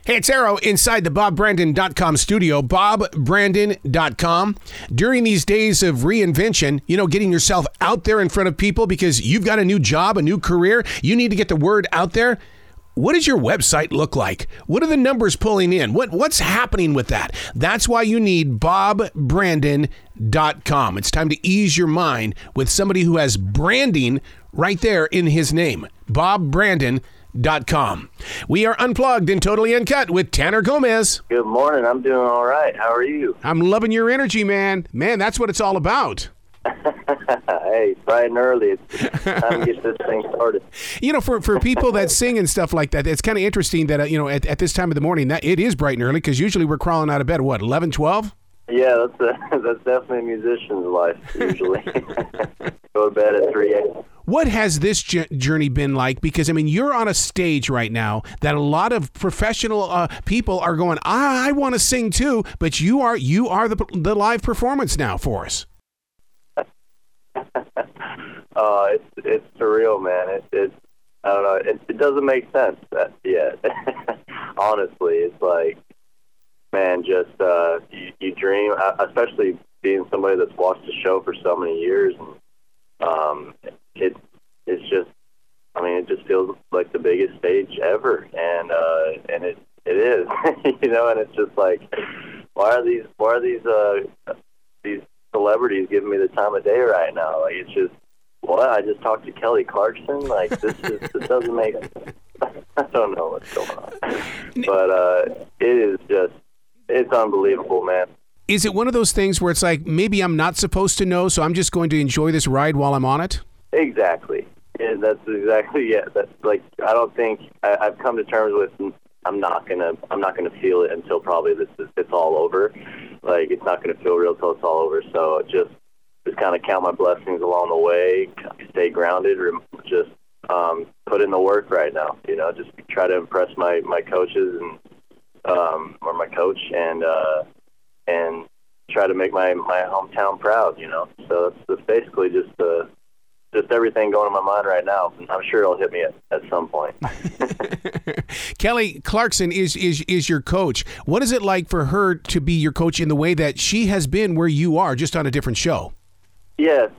Hey, it's Arrow inside the BobBrandon.com studio, BobBrandon.com. During these days of reinvention, getting yourself out there in front of people because you've got a new job, a new career, you need to get the word out there. What does your website look like? What are the numbers pulling in? What's happening with that? That's why you need BobBrandon.com. It's time to ease your mind with somebody who has branding right there in his name, BobBrandon.com. We are unplugged and totally uncut with Tanner Gomez. Good morning. I'm doing all right. How are you? I'm loving your energy, man. Man, that's what it's all about. Hey, bright and early. It's time to get this thing started. For people that sing and stuff like that, it's kind of interesting that, at this time of the morning, that it is bright and early because usually we're crawling out of bed, 11, 12? Yeah, that's definitely a musician's life, usually. Go to bed at 3 a.m. What has this journey been like? Because, you're on a stage right now that a lot of professional people are going, I want to sing too, but you are the live performance now for us. It's surreal, man. It's I don't know. It doesn't make sense yet. Honestly, it's like, man, just you dream, especially being somebody that's watched the show for so many years. And, it's just, it just feels like the biggest stage ever, and it is, and it's just like, why are these celebrities giving me the time of day right now? Like, it's just, what? I just talked to Kelly Clarkson. Like, this doesn't make sense. I don't know what's going on, but it is just, it's unbelievable, man. Is it one of those things where it's like, maybe I'm not supposed to know, so I'm just going to enjoy this ride while I'm on it? Exactly. And that's exactly, yeah. That's like, I don't think I've come to terms with, I'm not gonna feel it until probably it's all over. Like, it's not gonna feel real till it's all over. So just kind of count my blessings along the way, stay grounded, just put in the work right now. Just try to impress my coaches and or my coach and try to make my hometown proud. So that's basically just everything going in my mind right now. I'm sure it'll hit me at some point. Kelly Clarkson is your coach. What is it like for her to be your coach in the way that she has been where you are, just on a different show? Yeah,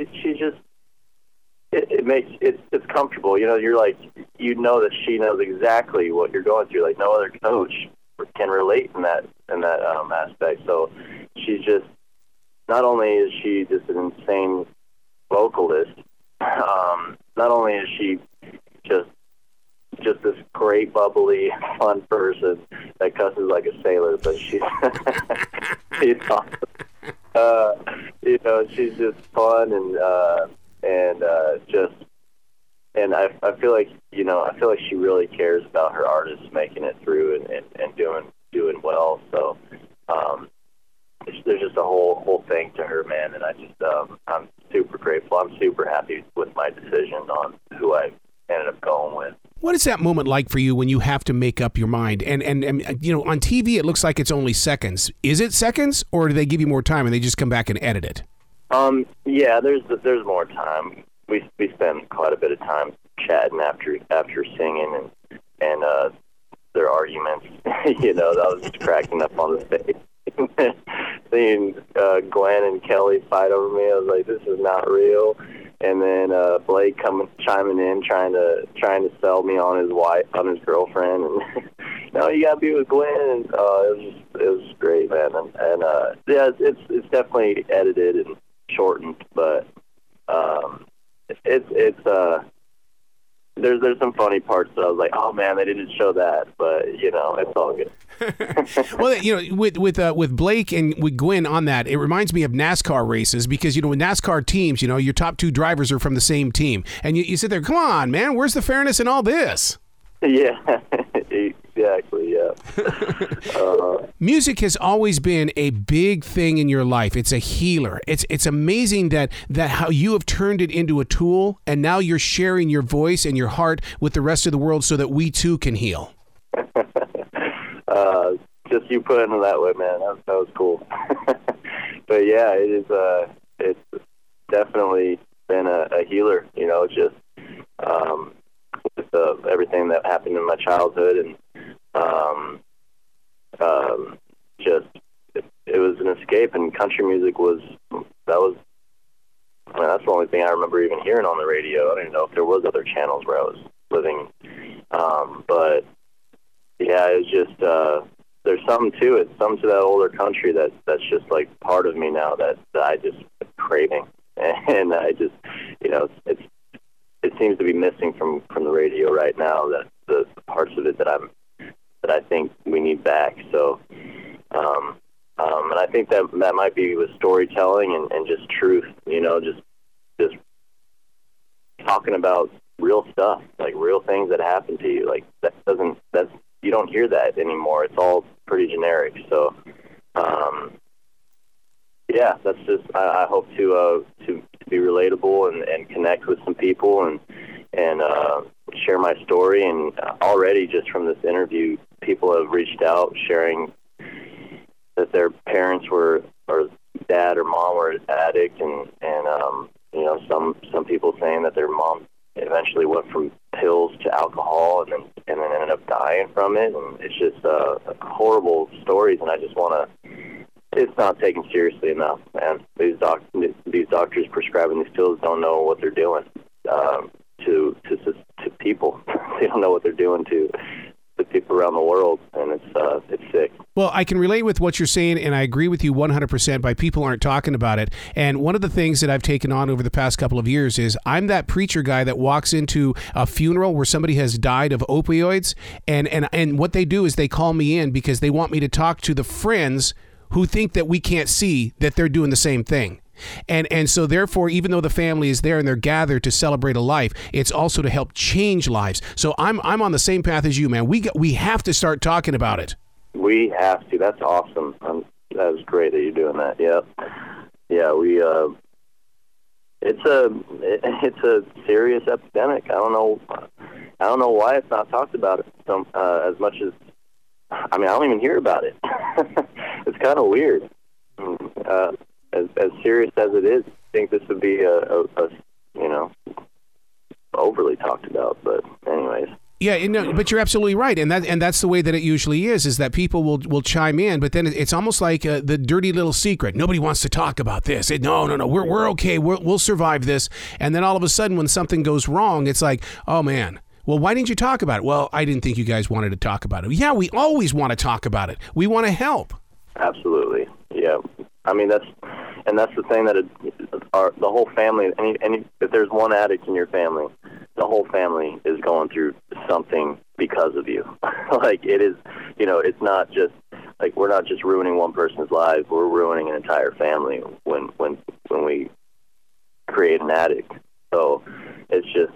it's comfortable. You're like, that she knows exactly what you're going through. Like, no other coach can relate in that aspect. So she's just, not only is she just an insane vocalist, not only is she just this great, bubbly, fun person that cusses like a sailor, but she's awesome. She's just fun and I feel like she really cares about her artists making it through and doing well. So there's just a whole thing to her, man, and I just I'm super grateful. I'm super happy with my decision on who I ended up going with. What is that moment like for you when you have to make up your mind? And on TV it looks like it's only seconds. Is it seconds, or do they give you more time and they just come back and edit it? Yeah, there's more time. We spend quite a bit of time chatting after singing and their arguments. I was just cracking up on the stage. Seeing Gwen and Kelly fight over me, I was like, this is not real. And then Blake chiming in, trying to sell me on his girlfriend, and no, you gotta be with Gwen. And it was great, man. And yeah, it's definitely edited and shortened, but there's some funny parts that I was like, oh man, they didn't show that, but it's all good. Well, with Blake and with Gwen on that, it reminds me of NASCAR races because with NASCAR teams, your top two drivers are from the same team, and you sit there, come on, man, where's the fairness in all this? Yeah, exactly. Yeah. Music has always been a big thing in your life. It's a healer. It's amazing that how you have turned it into a tool, and now you're sharing your voice and your heart with the rest of the world so that we too can heal. Just you put it in that way, man. That was cool. But yeah, it is. It's definitely been a healer. Just with everything that happened in my childhood, and tape, and country music that's the only thing I remember even hearing on the radio. I don't even know if there was other channels where I was living. But yeah, it's just, there's something to it, something to that older country that's just like part of me now that I just craving. And I just, it seems to be missing from the radio right now, that the parts of it that I think we need back. So, and I think that might be with storytelling and just truth, just talking about real stuff, like real things that happen to you. Like you don't hear that anymore. It's all pretty generic. So, yeah, that's just, I hope to be relatable and connect with some people and share my story. And already just from this interview, people have reached out sharing that their parents or dad or mom were an addict, and some people saying that their mom eventually went from pills to alcohol and then ended up dying from it. And it's just horrible stories, and I just want to, it's not taken seriously enough, man. These doctors prescribing these pills don't know what they're doing to people. They don't know what they're doing to people around the world, and it's sick. Well, I can relate with what you're saying, and I agree with you 100%, by people aren't talking about it. And one of the things that I've taken on over the past couple of years is I'm that preacher guy that walks into a funeral where somebody has died of opioids, and what they do is they call me in because they want me to talk to the friends who think that we can't see that they're doing the same thing. And so therefore, even though the family is there and they're gathered to celebrate a life, it's also to help change lives. So I'm on the same path as you, man. We have to start talking about it. We have to. That's awesome. That was great that you're doing that. Yeah. We it's a serious epidemic. I don't know why it's not talked about as much as. I mean, I don't even hear about it. It's kind of weird. As serious as it is, I think this would be a overly talked about. But anyways. Yeah, but you're absolutely right, and that's the way that it usually is that people will chime in, but then it's almost like the dirty little secret. Nobody wants to talk about this. No, we're okay. We'll survive this. And then all of a sudden, when something goes wrong, it's like, oh man. Well, why didn't you talk about it? Well, I didn't think you guys wanted to talk about it. Yeah, we always want to talk about it. We want to help. Absolutely. Yeah. I mean, that's the thing, that the whole family, if there's one addict in your family, the whole family is going through something because of you. Like, it is, it's not just, like, we're not just ruining one person's life, we're ruining an entire family when we create an addict. So it's just,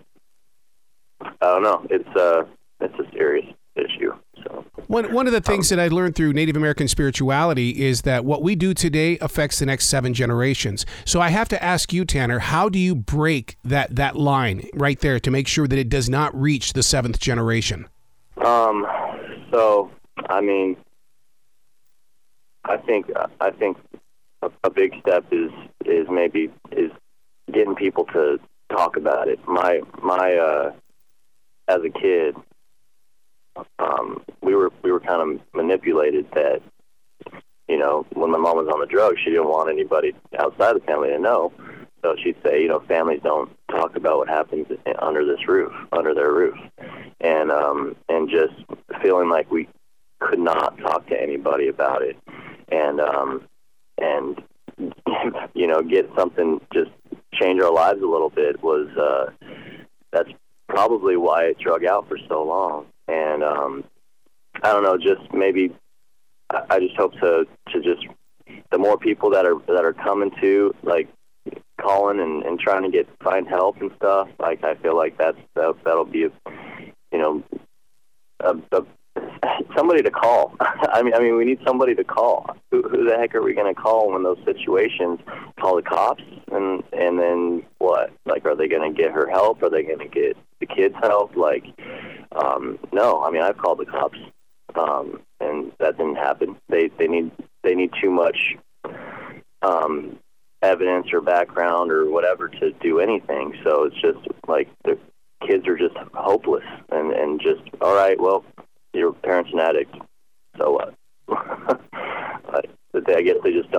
I don't know, it's a serious issue. So one of the things that I learned through Native American spirituality is that what we do today affects the next 7 generations. So I have to ask you, Tanner, how do you break that line right there to make sure that it does not reach the 7th generation? So I mean, I think a big step is getting people to talk about it. My as a kid, we were kind of manipulated that, when my mom was on the drugs, she didn't want anybody outside the family to know. So she'd say, families don't talk about what happens under their roof. And just feeling like we could not talk to anybody about it. And get something, just change our lives a little bit was, that's probably why it drug out for so long. And I don't know, just maybe I just hope to just, the more people that are coming to, like, calling and trying to find help and stuff, like, I feel like that'll be somebody to call. I mean, we need somebody to call. Who the heck are we going to call in those situations? Call the cops, and then what? Like, are they going to get her help? Are they going to get the kids help? Like, no. I mean, I've called the cops, and that didn't happen. They need too much evidence or background or whatever to do anything. So it's just like the kids are just hopeless and just, all right, well, your parent's an addict, so what? I guess they just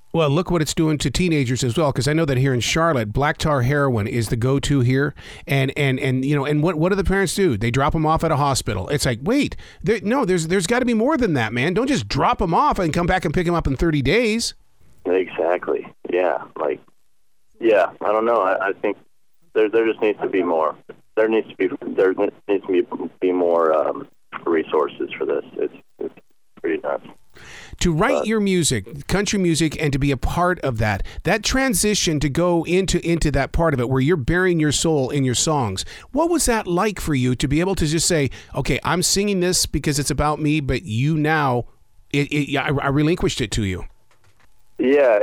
Well, look what it's doing to teenagers as well, because I know that here in Charlotte, black tar heroin is the go-to here, and what do the parents do? They drop them off at a hospital. It's like, wait, there's got to be more than that, man. Don't just drop them off and come back and pick them up in 30 days. Exactly. Yeah. I don't know. I think there just needs to be more. There needs to be more resources for this. It's pretty nuts. To write your music, country music, and to be a part of that transition to go into that part of it where you're burying your soul in your songs, what was that like for you to be able to just say, okay, I'm singing this because it's about me, but you now, I relinquished it to you? Yeah,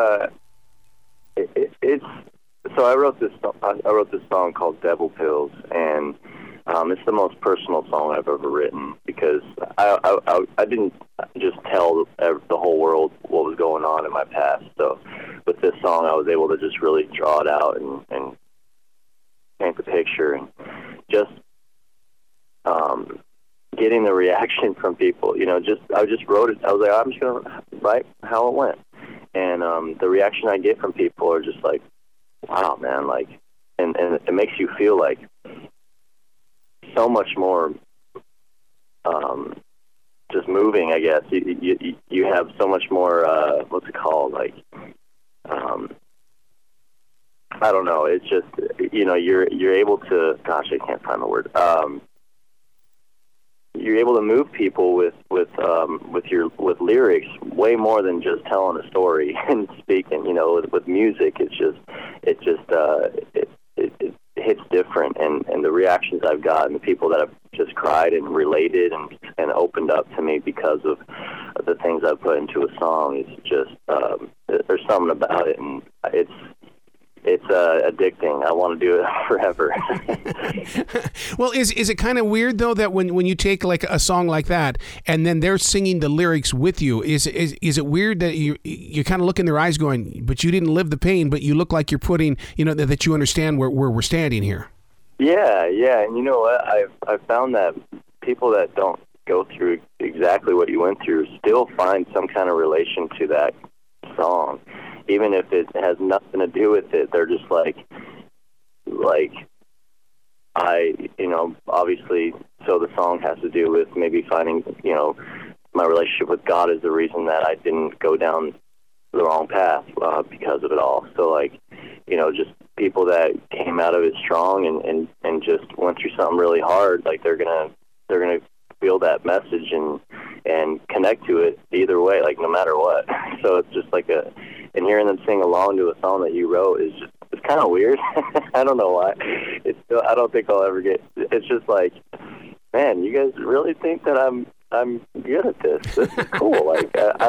it's so I wrote this song called Devil Pills, and it's the most personal song I've ever written because I didn't just tell the whole world what was going on in my past. So with this song, I was able to just really draw it out and paint the picture, and just getting the reaction from people. I just wrote it. I was like, I'm just gonna write how it went, and the reaction I get from people are just like, wow, man, like, and it makes you feel like so much more just moving, I guess. You have so much more what's it called, like I don't know, it's just you're able to, gosh, I can't find the word, you're able to move people with lyrics way more than just telling a story and speaking. With music, it hits different, and the reactions I've gotten, the people that have just cried and related and opened up to me because of the things I put into a song, it's just there's something about it, and it's addicting. I want to do it forever. Well, is it kind of weird though that when you take like a song like that and then they're singing the lyrics with you, is it weird that you kind of look in their eyes going, but you didn't live the pain, but you look like you're putting, that you understand where we're standing here? Yeah, and you know what? I've found that people that don't go through exactly what you went through still find some kind of relation to that song. Even if it has nothing to do with it, they're just like obviously, so the song has to do with maybe finding, my relationship with God is the reason that I didn't go down the wrong path because of it all. So just people that came out of it strong and just went through something really hard, like they're gonna feel that message and connect to it either way, like no matter what. So it's just like and hearing them sing along to a song that you wrote is just, it's kind of weird. I don't know why. I don't think I'll ever get. It's just like, man, you guys really think that I'm good at this? This is cool. Like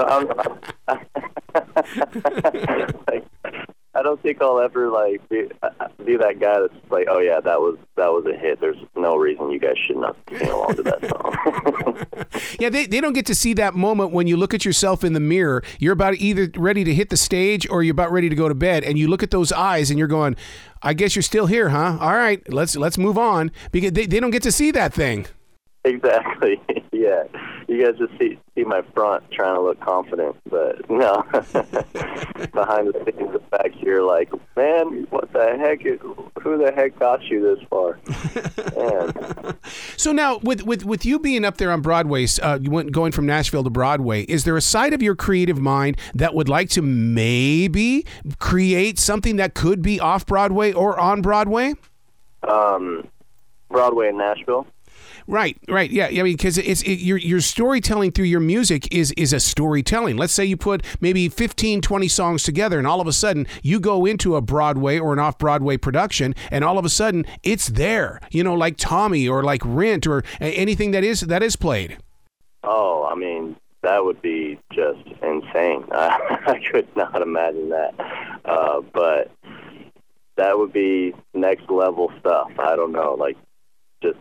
I don't think I'll ever be that guy that's like, oh yeah, that was a hit. There's no reason you guys should not sing along to that song. Yeah, they don't get to see that moment when you look at yourself in the mirror. You're about either ready to hit the stage or you're about ready to go to bed, and you look at those eyes and you're going, I guess you're still here, huh? All right, let's move on, because they don't get to see that thing. Exactly. Yeah. You guys just see my front trying to look confident, but no. Behind the scenes, the back here, like, man, what the heck? Who the heck got you this far? Man. So now, with you being up there on Broadway, going from Nashville to Broadway, is there a side of your creative mind that would like to maybe create something that could be off Broadway or on Broadway? Broadway in Nashville. Right. Yeah. I mean, because your storytelling through your music is a storytelling. Let's say you put maybe 15, 20 songs together, and all of a sudden you go into a Broadway or an off-Broadway production, and all of a sudden it's there. Like Tommy or like Rent or anything that is played. Oh, I mean, that would be just insane. I could not imagine that. But that would be next level stuff. I don't know, like just.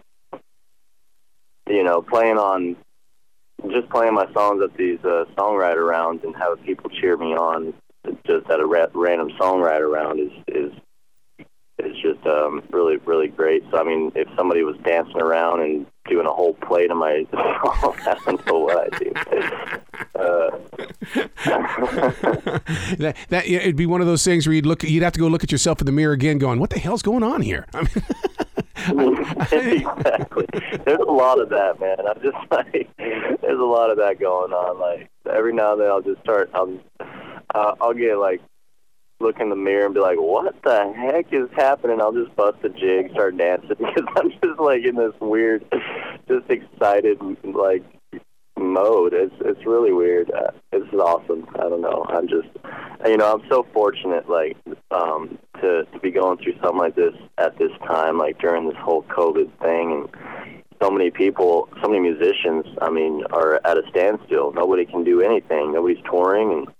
Playing my songs at these songwriter rounds and having people cheer me on just at a random songwriter round is just really, really great. So, I mean, if somebody was dancing around and doing a whole play to my song, I don't know what I'd do. that it'd be one of those things where you'd have to go look at yourself in the mirror again, going, "What the hell's going on here?" I mean, exactly. There's a lot of that, man. I'm just like, there's a lot of that going on. Like every now and then, I'll just start. I'll get like, look in the mirror and be like, "What the heck is happening?" I'll just bust a jig, start dancing because I'm just like in this weird, just excited like mode. It's really weird. It's awesome. I don't know. I'm just, I'm so fortunate, like, to be going through something like this at this time, like during this whole COVID thing, and so many people, so many musicians, I mean, are at a standstill. Nobody can do anything. Nobody's touring, and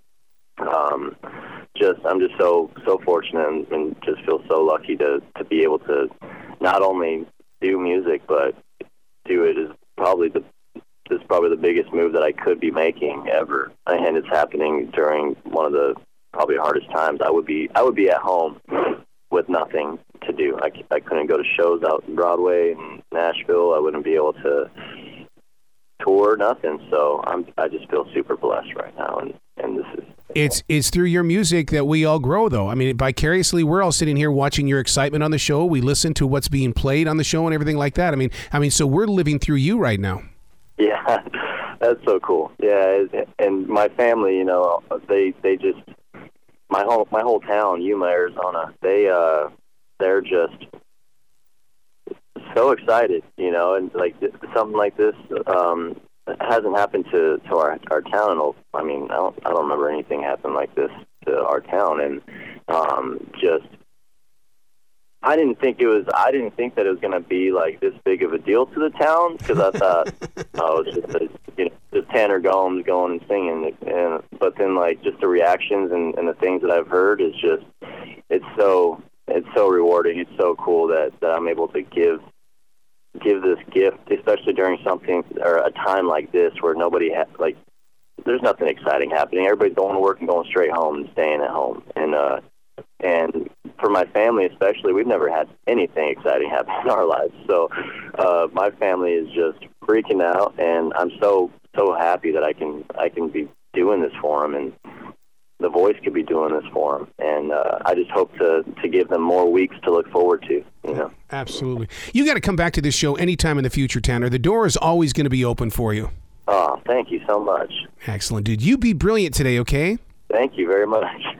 I'm just so fortunate and just feel so lucky to be able to not only do music, but do it is probably the biggest move that I could be making ever, and it's happening during one of the probably hardest times. I would be at home with nothing to do. I couldn't go to shows out in Broadway and Nashville. I wouldn't be able to tour, nothing. So I just feel super blessed right now, and this is. It's through your music that we all grow, though. I mean, vicariously, we're all sitting here watching your excitement on the show. We listen to what's being played on the show and everything like that. I mean, so we're living through you right now. Yeah, that's so cool. Yeah, and my family, they just, my whole town, Yuma, Arizona, they're just so excited, and like something like this hasn't happened to our town. I mean, I don't remember anything happen like this to our town, and just. I didn't think that it was going to be like this big of a deal to the town, because I thought, it's just Tanner Gomes going and singing, but then like just the reactions and the things that I've heard is just, it's so rewarding. It's so cool that I'm able to give this gift, especially during something or a time like this where nobody there's nothing exciting happening. Everybody's going to work and going straight home and staying at home, and for my family especially, we've never had anything exciting happen in our lives. So my family is just freaking out, and I'm so happy that I can be doing this for them, and The Voice could be doing this for them. And I just hope to give them more weeks to look forward to. Absolutely. You got to come back to this show anytime in the future, Tanner. The door is always going to be open for you. Oh, thank you so much. Excellent, dude. You be brilliant today, okay? Thank you very much.